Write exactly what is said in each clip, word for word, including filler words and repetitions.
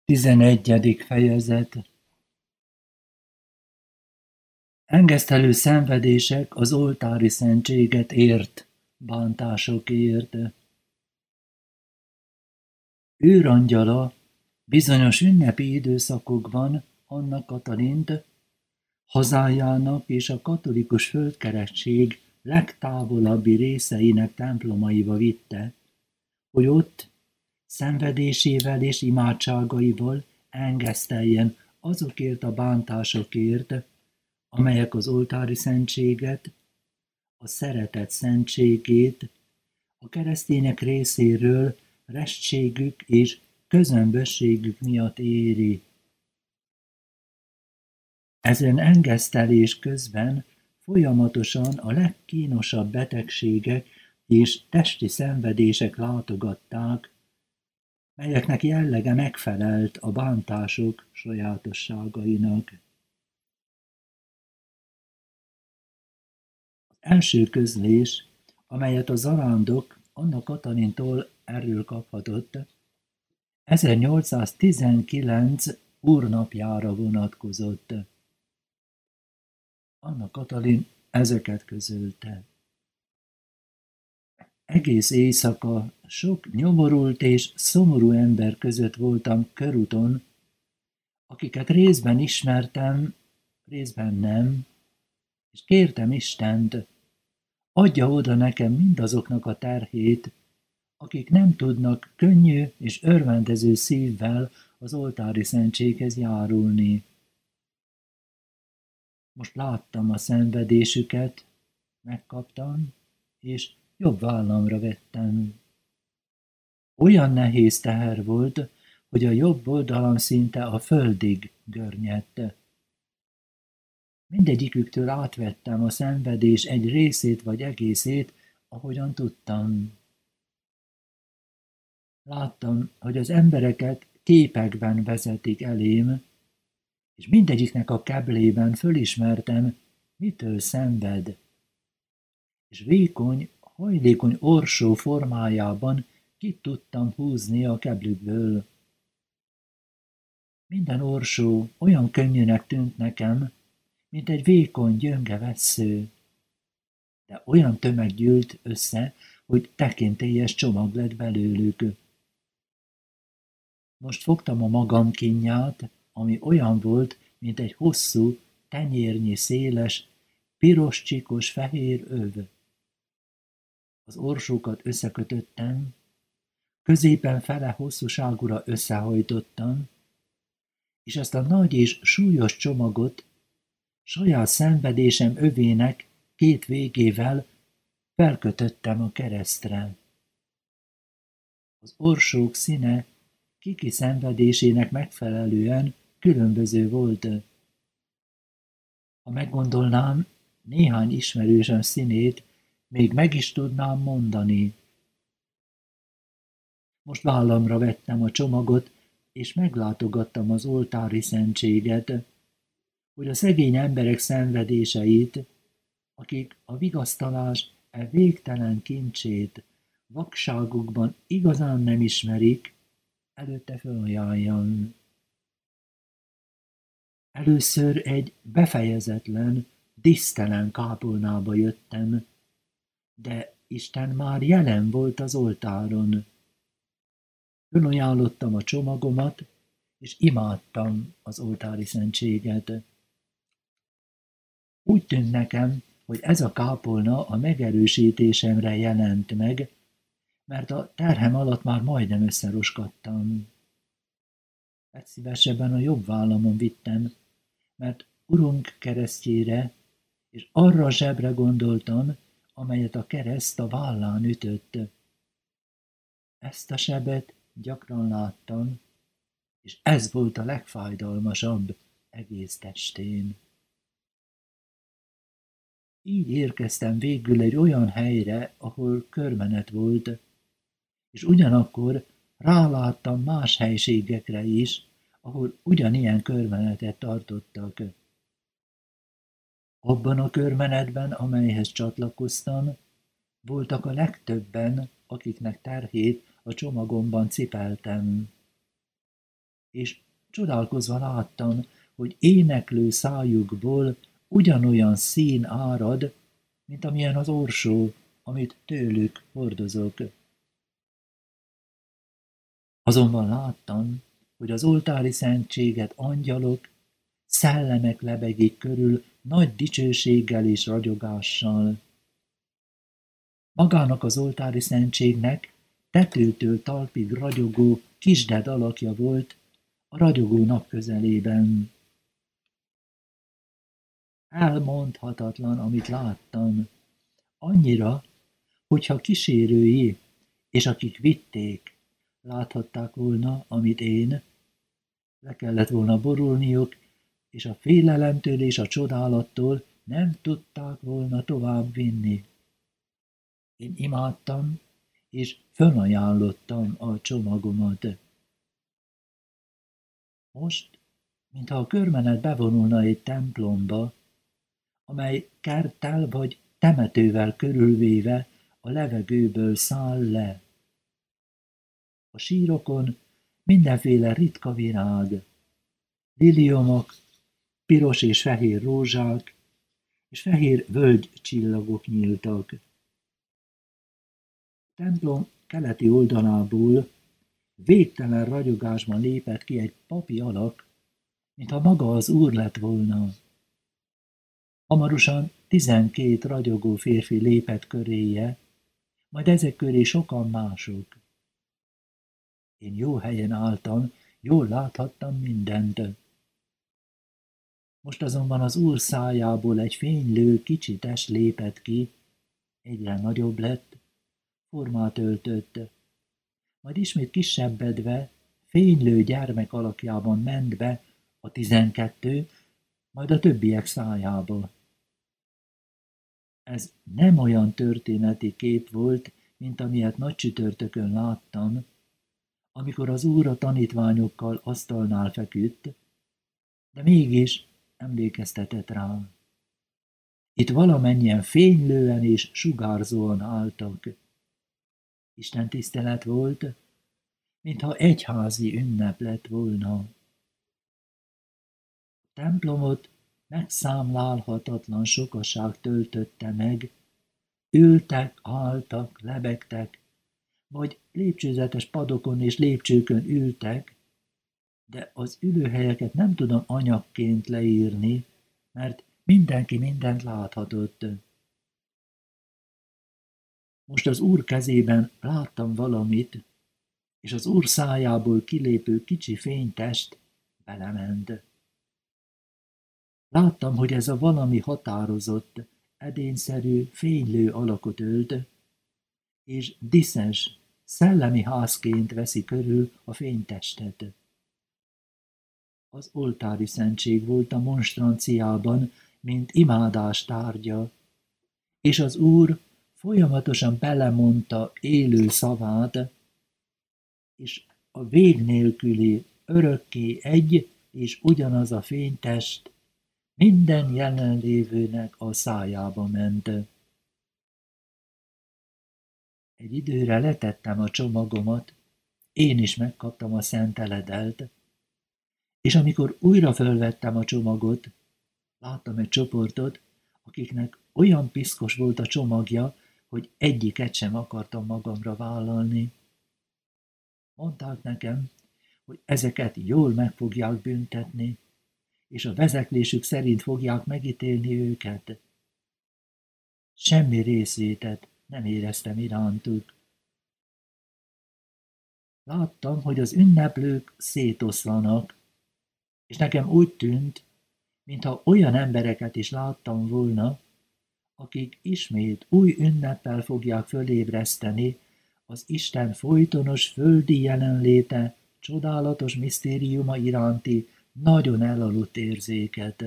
Tizenegyedik fejezet. Engesztelő szenvedések az oltári szentséget ért, bántásokért. Őrangyala bizonyos ünnepi időszakokban Anna Katalint hazájának és a katolikus földkeresztség legtávolabbi részeinek templomaiba vitte, hogy ott szenvedésével és imádságaival engeszteljen azokért a bántásokért, amelyek az oltári szentséget, a szeretet szentségét, a keresztények részéről restségük és közömbösségük miatt éri. Ezen engesztelés közben folyamatosan a legkínosabb betegségek és testi szenvedések látogatták, melyeknek jellege megfelelt a bántások sajátosságainak. Az első közlés, amelyet a zarándok Anna Katalintól erről kaphatott, ezernyolcszáztizenkilenc úrnapjára vonatkozott. Anna Katalin ezeket közölte. Egész éjszaka sok nyomorult és szomorú ember között voltam körúton, akiket részben ismertem, részben nem, és kértem Istent, adja oda nekem mindazoknak a terhét, akik nem tudnak könnyű és örvendező szívvel az oltári szentséghez járulni. Most láttam a szenvedésüket, megkaptam, és jobb vállamra vettem. Olyan nehéz teher volt, hogy a jobb oldalam szinte a földig görnyedt. Mindegyiküktől átvettem a szenvedés egy részét vagy egészét, ahogyan tudtam. Láttam, hogy az embereket képekben vezetik elém, és mindegyiknek a keblében fölismertem, mitől szenved. És vékony, hajlékony orsó formájában ki tudtam húzni a keblükből. Minden orsó olyan könnyűnek tűnt nekem, mint egy vékony, gyönge vessző. De olyan tömeg gyűlt össze, hogy tekintélyes csomag lett belőlük. Most fogtam a magam kínját, ami olyan volt, mint egy hosszú, tenyérnyi széles, piros csikos fehér öv. Az orsókat összekötöttem, középen fele hosszúságúra összehajtottam, és ezt a nagy és súlyos csomagot saját szenvedésem övének két végével felkötöttem a keresztre. Az orsók színe kiki szenvedésének megfelelően különböző volt. Ha meggondolnám, néhány ismerősöm színét még meg is tudnám mondani. Most vállamra vettem a csomagot, és meglátogattam az oltári szentséget, hogy a szegény emberek szenvedéseit, akik a vigasztalás e végtelen kincsét vakságukban igazán nem ismerik, előtte fölajánljam. Először egy befejezetlen, dísztelen kápolnába jöttem, de Isten már jelen volt az oltáron. Fölajánlottam a csomagomat, és imádtam az oltári szentséget. Úgy tűnt nekem, hogy ez a kápolna a megerősítésemre jelent meg, mert a terhem alatt már majdnem összeroskadtam. Legszívesebben a jobb vállamon vittem, mert Urunk keresztjére és arra a zsebre gondoltam, amelyet a kereszt a vállán ütött. Ezt a sebet gyakran láttam, és ez volt a legfájdalmasabb egész testén. Így érkeztem végül egy olyan helyre, ahol körmenet volt, és ugyanakkor ráláttam más helységekre is, ahol ugyanilyen körmenetet tartottak. Abban a körmenetben, amelyhez csatlakoztam, voltak a legtöbben, akiknek terhét a csomagomban cipeltem. és csodálkozva láttam, hogy éneklő szájukból ugyanolyan szín árad, mint amilyen az orsó, amit tőlük hordozok. Azonban láttam, hogy az oltári szentséget angyalok, szellemek lebegik körül nagy dicsőséggel és ragyogással. Magának az oltári szentségnek tetőtől talpig ragyogó kisded alakja volt a ragyogó nap közelében. Elmondhatatlan, amit láttam, annyira, hogyha kísérői és akik vitték, láthatták volna, amit én, le kellett volna borulniuk, és a félelemtől és a csodálattól nem tudták volna tovább vinni. Én imádtam, és fölajánlottam a csomagomat. Most, mintha a körmenet bevonulna egy templomba, amely kerttel vagy temetővel körülvéve a levegőből száll le. A sírokon mindenféle ritka virág, liliomok, piros és fehér rózsák, és fehér völgycsillagok nyíltak. A templom keleti oldalából végtelen ragyogásban lépett ki egy papi alak, mintha maga az úr lett volna. Hamarosan tizenkét ragyogó férfi lépett köréje, majd ezek köré sokan mások. Én jó helyen álltam, jól láthattam mindent. Most azonban az úr szájából egy fénylő kicsi test lépett ki, egyre nagyobb lett, formát öltött, majd ismét kisebbedve, fénylő gyermek alakjában ment be a tizenkettő, majd a többiek szájába. Ez nem olyan történeti kép volt, mint amilyet nagycsütörtökön láttam, amikor az úr a tanítványokkal asztalnál feküdt, de mégis emlékeztetett rá. Itt valamennyien fénylően és sugárzóan álltak. Isten tisztelet volt, mintha egyházi ünnep lett volna. A templomot megszámlálhatatlan sokaság töltötte meg, ültek, álltak, lebegtek, vagy lépcsőzetes padokon és lépcsőkön ültek, de az ülőhelyeket nem tudom anyagként leírni, mert mindenki mindent láthatott. Most az úr kezében láttam valamit, és az úr szájából kilépő kicsi fénytest belement. Láttam, hogy ez a valami határozott, edényszerű, fénylő alakot ölt, és diszes, szellemi házként veszi körül a fénytestet. Az oltári szentség volt a monstranciában, mint imádás tárgya, és az úr folyamatosan belemondta élő szavát, és a vég nélküli örökké egy és ugyanaz a fénytest minden jelenlévőnek a szájába ment. Egy időre letettem a csomagomat, én is megkaptam a szenteledelt, és amikor újra fölvettem a csomagot, láttam egy csoportot, akiknek olyan piszkos volt a csomagja, hogy egyiket sem akartam magamra vállalni. Mondták nekem, hogy ezeket jól meg fogják büntetni, és a vezeklésük szerint fogják megítélni őket. Semmi részvétet nem éreztem irántuk. Láttam, hogy az ünneplők szétoszlanak, és nekem úgy tűnt, mintha olyan embereket is láttam volna, akik ismét új ünneppel fogják fölébreszteni az Isten folytonos földi jelenléte csodálatos misztériuma iránti nagyon elaludt érzéket.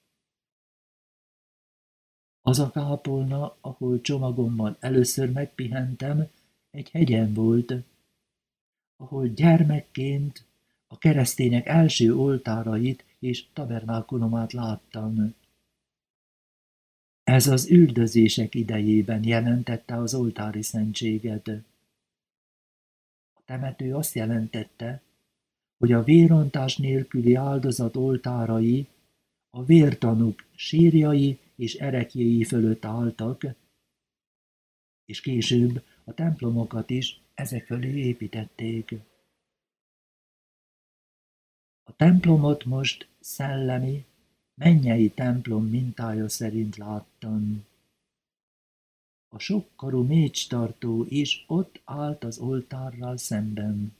Az a kápolna, ahol csomagommal először megpihentem, egy hegyen volt, ahol gyermekként a keresztények első oltárait és tabernákulumát láttam. Ez az üldözések idejében jelentette az oltári szentséget. A temető azt jelentette, hogy a vérontás nélküli áldozat oltárai a vértanúk sírjai és ereklyéi fölött álltak, és később a templomokat is ezek fölé építették. A templomot most szellemi, mennyei templom mintája szerint láttam. A sokkarú mécstartó is ott állt az oltárral szemben.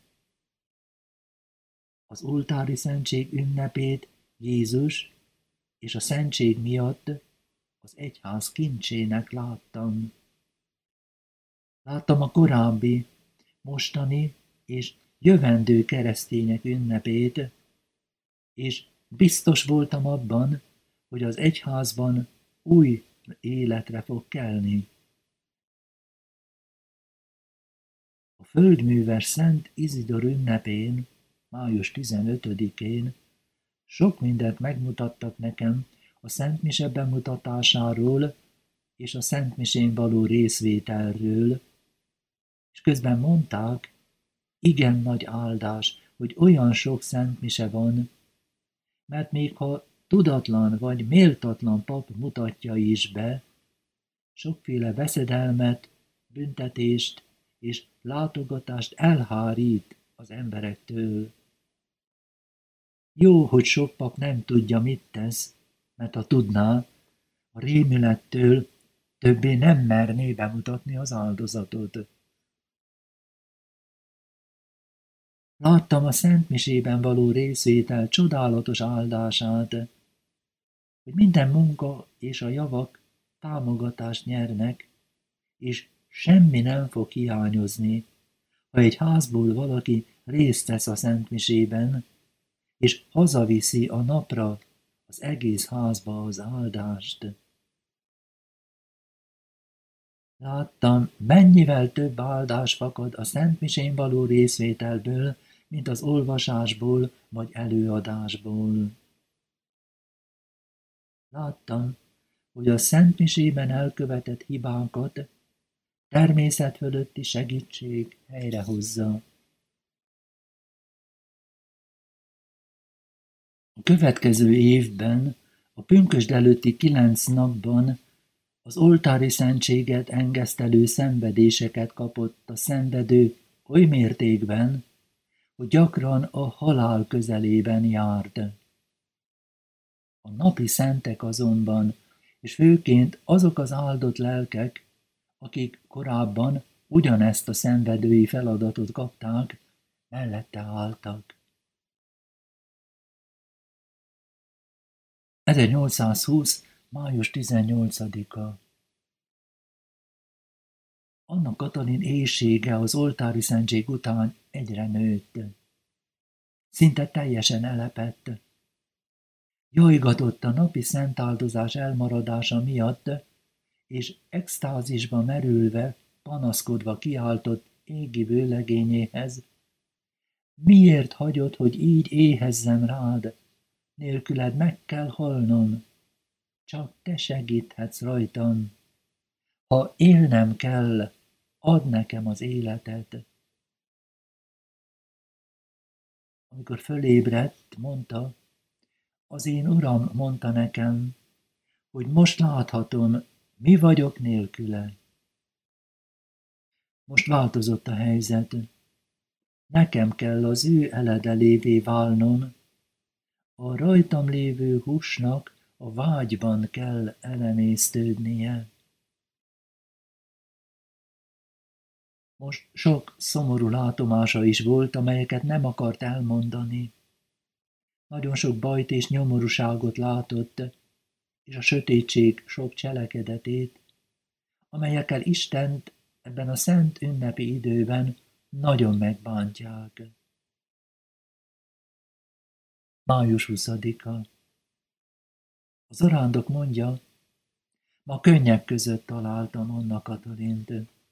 Az oltári szentség ünnepét Jézus és a szentség miatt az egyház kincsének láttam. Láttam a korábbi, mostani és jövendő keresztények ünnepét, és biztos voltam abban, hogy az egyházban új életre fog kelni. A földműves Szent Izidor ünnepén, május tizenötödikén sok mindent megmutattak nekem a szentmise bemutatásáról és a szentmisén való részvételről, és közben mondták, igen nagy áldás, hogy olyan sok szentmise van, mert még ha tudatlan vagy méltatlan pap mutatja is be, sokféle veszedelmet, büntetést és látogatást elhárít az emberektől. Jó, hogy sok pap nem tudja, mit tesz, mert ha tudná, a rémülettől többé nem merné bemutatni az áldozatot. Láttam a szentmisében való részvétel csodálatos áldását, hogy minden munka és a javak támogatást nyernek, és semmi nem fog hiányozni, ha egy házból valaki részt vesz a szentmisében, és hazaviszi a napra az egész házba az áldást. Láttam, mennyivel több áldás fakad a szentmisén való részvételből, mint az olvasásból vagy előadásból. Láttam, hogy a szentmisében elkövetett hibákat természet fölötti segítség helyrehozza. A következő évben, a pünkösd előtti kilenc napban az oltári szentséget engesztelő szenvedéseket kapott a szenvedő oly mértékben, hogy gyakran a halál közelében járt. A napi szentek azonban, és főként azok az áldott lelkek, akik korábban ugyanezt a szenvedői feladatot kapták, mellette álltak. ezernyolcszázhúsz. május tizennyolcadika. Anna Katalin éhsége az oltári szentség után egyre nőtt. Szinte teljesen elepett. Jajgatott a napi szentáldozás elmaradása miatt, és extázisba merülve, panaszkodva kiáltott égi vőlegényéhez: miért hagyod, hogy így éhezzem rád? Nélküled meg kell halnom. Csak te segíthetsz rajtam. Ha élnem kell, add nekem az életet. Amikor fölébredt, mondta: az én uram mondta nekem, hogy most láthatom, mi vagyok nélküle. Most változott a helyzet. Nekem kell az ő eledelévé válnom, a rajtam lévő húsnak a vágyban kell elemésztődnie. Most sok szomorú látomása is volt, amelyeket nem akart elmondani. Nagyon sok bajt és nyomorúságot látott, és a sötétség sok cselekedetét, amelyekkel Istent ebben a szent ünnepi időben nagyon megbántják. május huszadika. A zarándok mondja, ma könnyek között találtam Anna Katalint.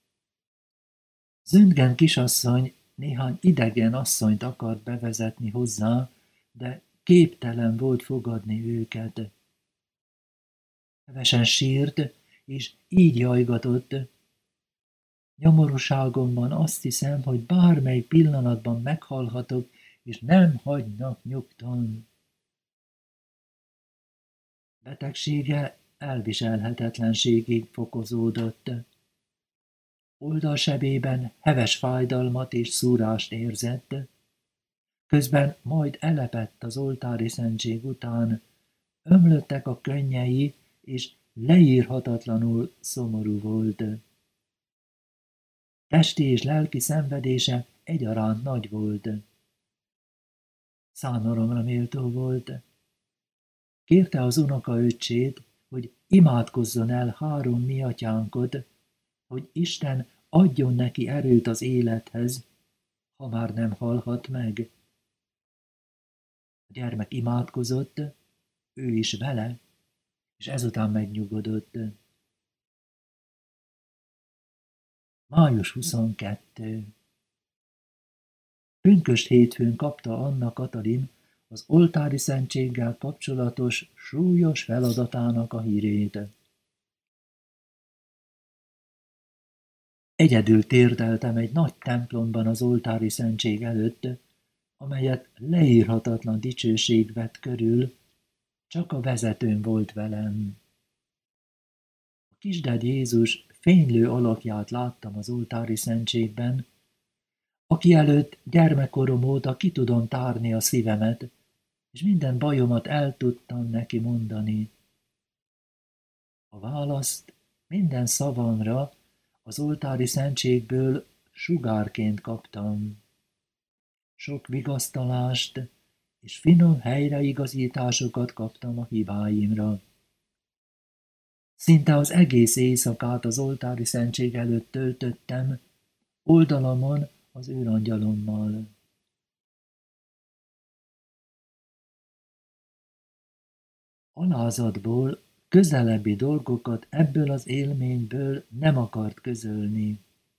Zündgen kisasszony néhány idegen asszonyt akart bevezetni hozzá, de képtelen volt fogadni őket. Hevesen sírt, és így jajgatott: nyomorúságomban azt hiszem, hogy bármely pillanatban meghalhatok, és nem hagynak nyugton. Betegsége elviselhetetlenségig fokozódott. Oldalsebében heves fájdalmat és szúrást érzett, közben majd elepett az oltári szentség után, ömlöttek a könnyei, és leírhatatlanul szomorú volt. Testi és lelki szenvedése egyaránt nagy volt. Szánalomra méltó volt. Kérte az unokaöccsét, hogy imádkozzon el három mi atyánkot, hogy Isten adjon neki erőt az élethez, ha már nem halhat meg. A gyermek imádkozott, ő is vele, és ezután megnyugodott. május huszonkettő. Pünkösd hétfőn kapta Anna Katalin az oltári szentséggel kapcsolatos súlyos feladatának a hírét. Egyedül térdeltem egy nagy templomban az oltári szentség előtt, amelyet leírhatatlan dicsőség vett körül, csak a vezetőm volt velem. A kisded Jézus fénylő alakját láttam az oltári szentségben, aki előtt gyermekkorom óta ki tudom tárni a szívemet, és minden bajomat el tudtam neki mondani. A választ minden szavamra az oltári szentségből sugárként kaptam. Sok vigasztalást és finom helyreigazításokat kaptam a hibáimra. Szinte az egész éjszakát az oltári szentség előtt töltöttem, oldalamon az őrangyalommal. Alázatból közelebbi dolgokat ebből az élményből nem akart közölni.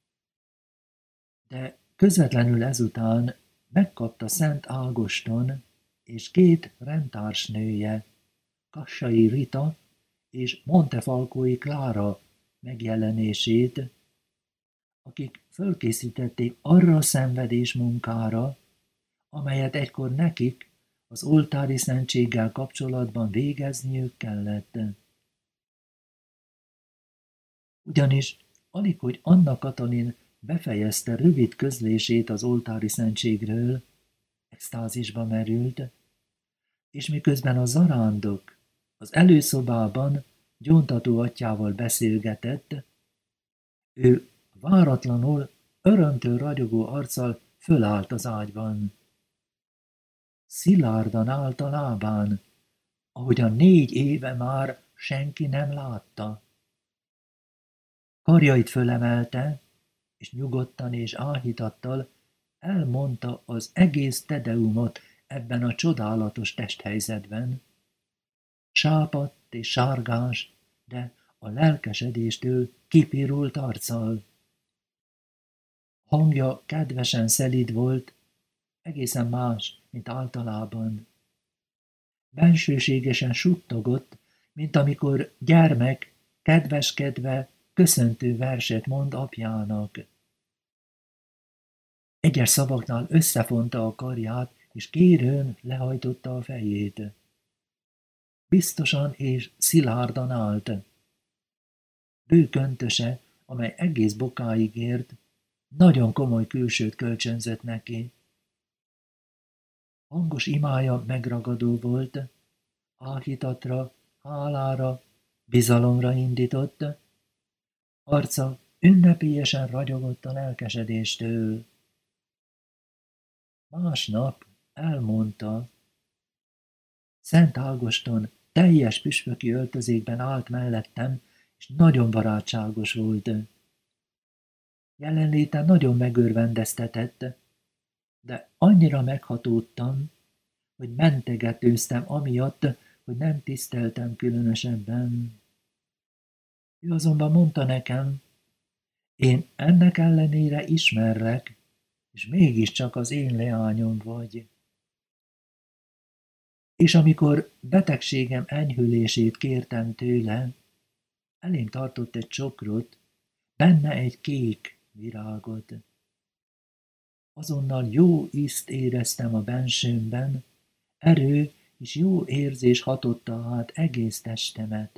De közvetlenül ezután megkapta Szent Ágoston és két rendtársnője, Kassai Rita és Montefalcói Klára megjelenését, akik fölkészítették arra a szenvedés munkára, amelyet egykor nekik az oltári szentséggel kapcsolatban végezniük kellett. Ugyanis alig, hogy Anna Katalin befejezte rövid közlését az oltári szentségről, extázisba merült, és miközben a zarándok az előszobában gyóntató atyával beszélgetett, ő váratlanul, örömtől ragyogó arccal fölállt az ágyban. Szilárdan állt a lábán, ahogyan négy éve már senki nem látta. Karjait fölemelte, és nyugodtan és áhítattal elmondta az egész tedeumot ebben a csodálatos testhelyzetben. Sápadt és sárgás, de a lelkesedéstől kipirult arccal. Hangja kedvesen szelíd volt, egészen más, mint általában. Bensőségesen suttogott, mint amikor gyermek kedveskedve köszöntő verset mond apjának. Egyes szavaknál összefonta a karját, és kérőn lehajtotta a fejét. Biztosan és szilárdan állt. Bő köntöse, amely egész bokáig ért, nagyon komoly külsőt kölcsönzött neki. Hangos imája megragadó volt, áhítatra, hálára, bizalomra indított, arca ünnepélyesen ragyogott a lelkesedéstől. Másnap elmondta, Szent Ágoston teljes püspöki öltözékben állt mellettem, és nagyon barátságos volt. Jelenléte nagyon megörvendeztetett, de annyira meghatódtam, hogy mentegetőztem amiatt, hogy nem tiszteltem különösebben. Ő azonban mondta nekem, én ennek ellenére ismerlek, és mégiscsak az én leányom vagy. És amikor betegségem enyhülését kértem tőle, elém tartott egy csokrot, benne egy kék virágot. Azonnal jó ízt éreztem a bensőmben, erő és jó érzés hatotta át egész testemet.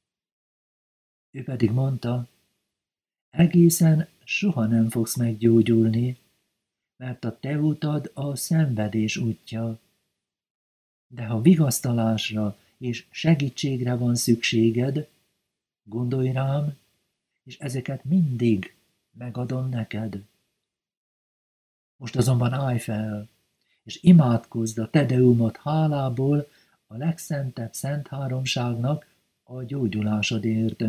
Ő pedig mondta, egészen soha nem fogsz meggyógyulni, mert a te utad a szenvedés útja. De ha vigasztalásra és segítségre van szükséged, gondolj rám, és ezeket mindig megadom neked. Most azonban állj fel, és imádkozd a Tedeumot hálából a legszentebb szent háromságnak a gyógyulásodért.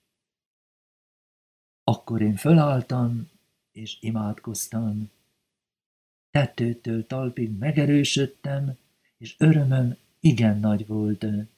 Akkor én fölálltam, és imádkoztam. Tettőtől talpig megerősödtem, és örömöm igen nagy volt.